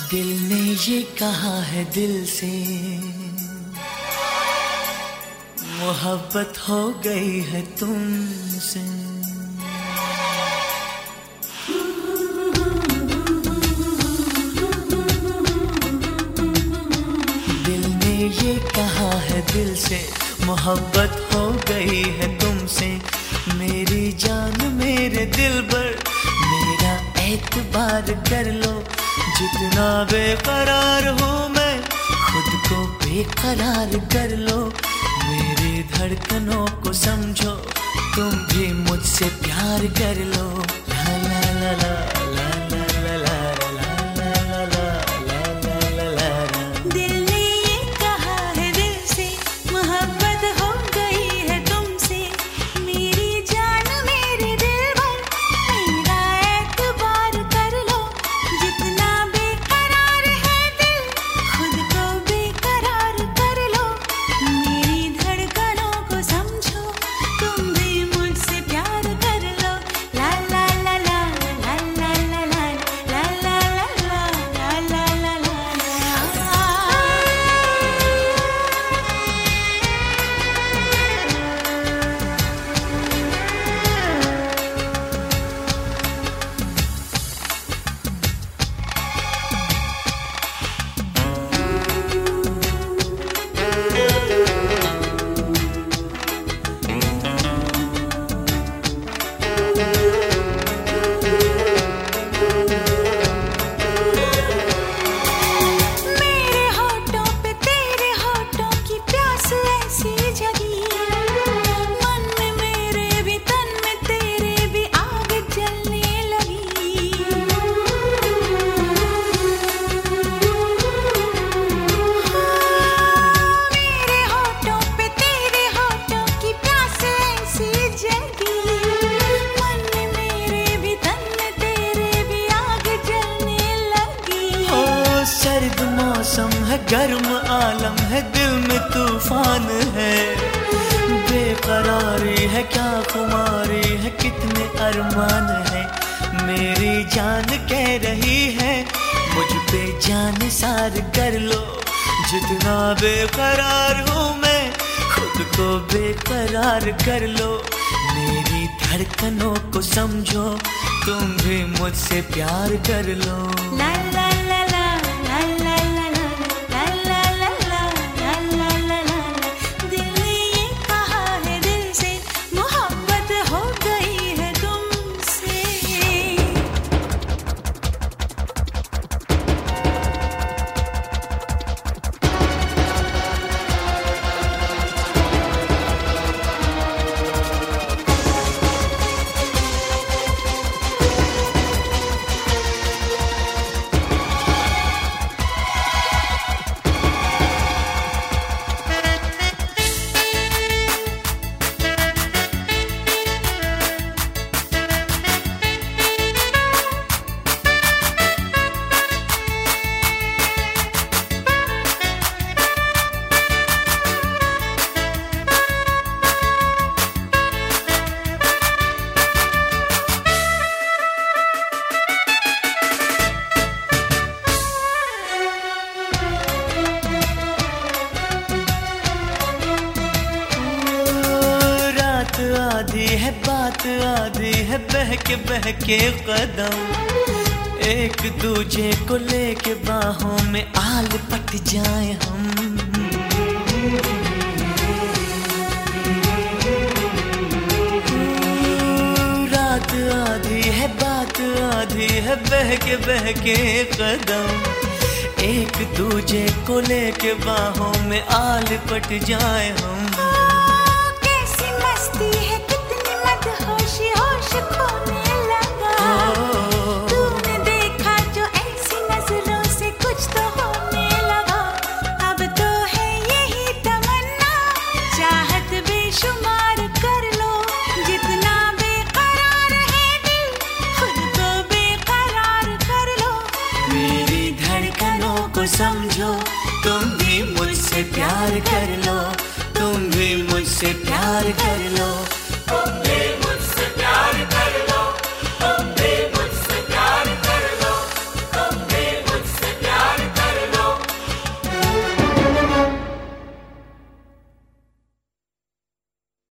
दिल ने ये कहा है दिल से, मोहब्बत हो गई है तुमसे। दिल ने ये कहा है दिल से, मोहब्बत हो गई है तुमसे। मेरी जान मेरे दिल पर मेरा एतबार कर लो। जितना बेकरार हूँ मैं, खुद को बेकरार कर लो। मेरी धड़कनों को समझो, तुम भी मुझसे प्यार कर लो। ला ला ला ला ला ला ला ला ला ला ला ला। दिल ने ये कहा है दिल से, मोहब्बत हो गई है तुमसे। मेरी जान मेरे दिल पर मेरा एतबार कर लो। जितना बेकरार है दिल, खुद को बेकरार कर लो। मेरी धड़कनों को समझो, तुम भी मुझसे प्यार कर लो। ला ला ला ला ला ला ला ला ला ला ला ला ला ला। मेरे होठों पे तेरे होठों की प्यास ऐसी जगी। मन में मेरे भी तन में तेरे भी आग जलने लगी। मेरे होठों पे तेरे होठों की प्यास ऐसी जगी। मन में मेरे भी तन में तेरे भी आग जलने लगी। ओ सर्द मौसम है, गर्म आलम है, दिल में तूफान है। बेकरारी है, क्या खुमारी है, कितने अरमान है। मेरी जान कह रही है, मुझ पे जान सार कर लो। जितना बेकरार हूँ मैं, खुद को बेकरार कर लो। मेरी धड़कनों को समझो, तुम भी मुझसे प्यार कर लो। ला ला ला ला ला ला ला ला ला ला ला ला ला ला। दिल ने ये कहा है दिल से, मोहब्बत हो गई है तुमसे। रात आधी है, बात आधी है, बहके कदम। एक दूजे को लेके बाहों में आल पट जाए हम। रात आधी है, बात आधी है, बहके कदम। एक दूजे को लेके बाहों में आल पट जाए हम। कैसी मस्ती है, कितनी मदहोशी, होश खोने लगा। तूने देखा जो ऐसी नजरों से, कुछ तो होने लगा। अब तो है यही तमन्ना, चाहत बेशुमार कर लो। जितना बेकरार है दिल, खुद को बेकरार कर लो। मेरी धड़कनों को समझो, तुम भी मुझसे प्यार कर लो।